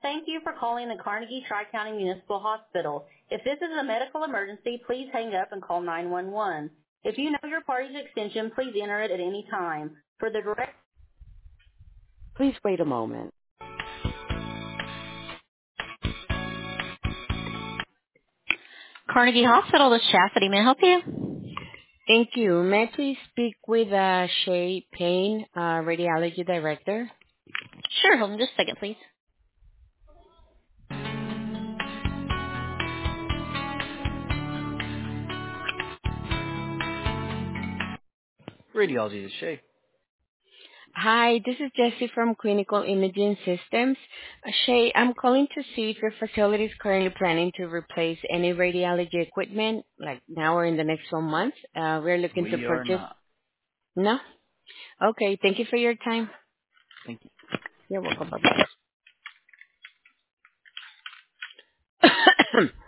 Thank you for calling the Carnegie Tri-County Municipal Hospital. If this is a medical emergency, please hang up and call 911. If you know your party's extension, please enter it at any time. For the direct... Please wait a moment. Carnegie Hospital, this is Chastity. May I help you? Thank you. May I please speak with Shay Payne, Radiology Director? Sure, hold on just a second, please. Radiology is Shay. Hi, this is Jessie from Clinical Imaging Systems. Shay, I'm calling to see if your facility is currently planning to replace any radiology equipment, like now or in the next 1 month. We're looking to We are purchase. not. No? Okay, thank you for your time. Thank you. You're welcome. Bye-bye.